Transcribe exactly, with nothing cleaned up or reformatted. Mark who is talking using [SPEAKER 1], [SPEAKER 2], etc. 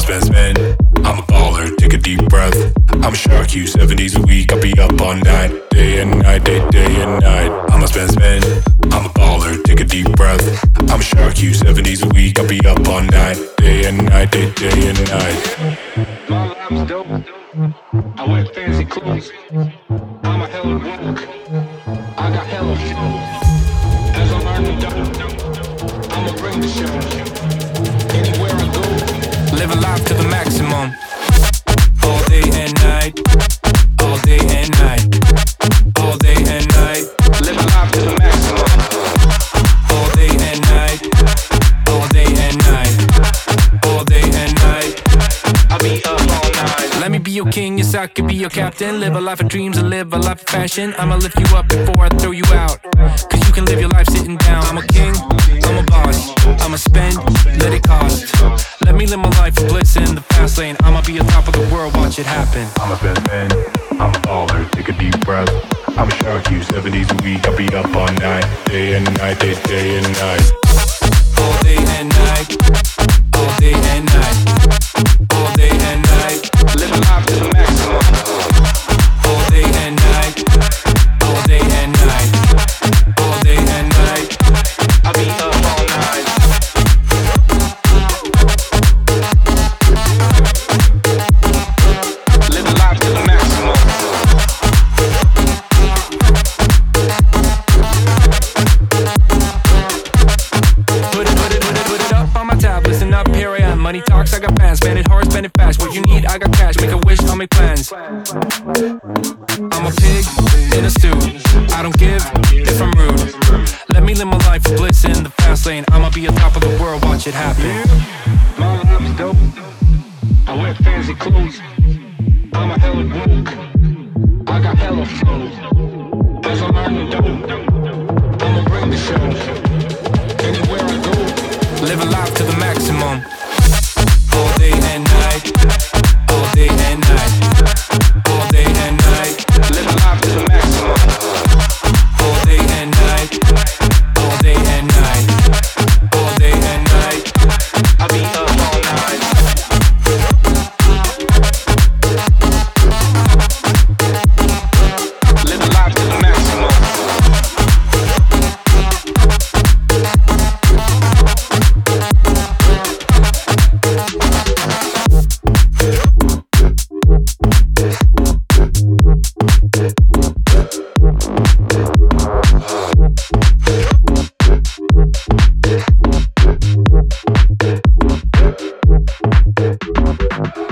[SPEAKER 1] spend, spend. I'm a baller, take a deep breath. I'm a shark, you seven days a week. I'll be up all night, day and night, day, day and night. I'ma spend, spend. I'm a baller, take a deep breath. I'm a shark, you seven days a week. I'll be up all night, day and night, day, day and night.
[SPEAKER 2] My life's dope. I wear fancy clothes. I'm a hella woke. I got hella flow. As I learn to dope, I'ma bring the show. Anywhere I go, living life to the maximum. All day and night. All day and night. All day and night. Living life to the maximum. All day and night. All day and night. All day and night. I'll be up all night. Let me be your king, yes I could be your captain. Live a life of dreams and live a life of fashion. I'ma lift you up before I throw you out, cause you can live your life sitting down. I'm a king, I'm a boss. I'ma spend, let it cost. Let me live my life of bliss in the fast lane. I'ma be on top of the world, watch it happen.
[SPEAKER 1] I'm a best man, I'm a baller, take a deep breath. I'm a shark, you seven days a week. I'll be up all night, day and night, day, day and night.
[SPEAKER 2] All day and night. All day and night. All day and night. Living life to the maximum. All day and night. All day and night. All day and night. I'll be up all night. Living life to the maximum. Put it, put it, put it, put it up on my tab. Listen up, here I am. Money talks, I got plans. Spend it hard, spend it fast. What you need, I got cash. Make a wish, I'll make plans. I'm a pig in a suit. I don't give if I'm rude. Let me live my life of bliss in the fast lane. I'ma be on top of the world, watch it happen. My life's dope. I wear fancy clothes. I'm a hella woke. I got hella flow. As I learn to dope, I'ma bring the show. Anywhere I go, living life to the maximum. All day and night. All day and night. All day and night. Living life to the maximum. All day and night. All day and night. All day and night. I'll be up all night. Living life to the maximum. We'll be right back.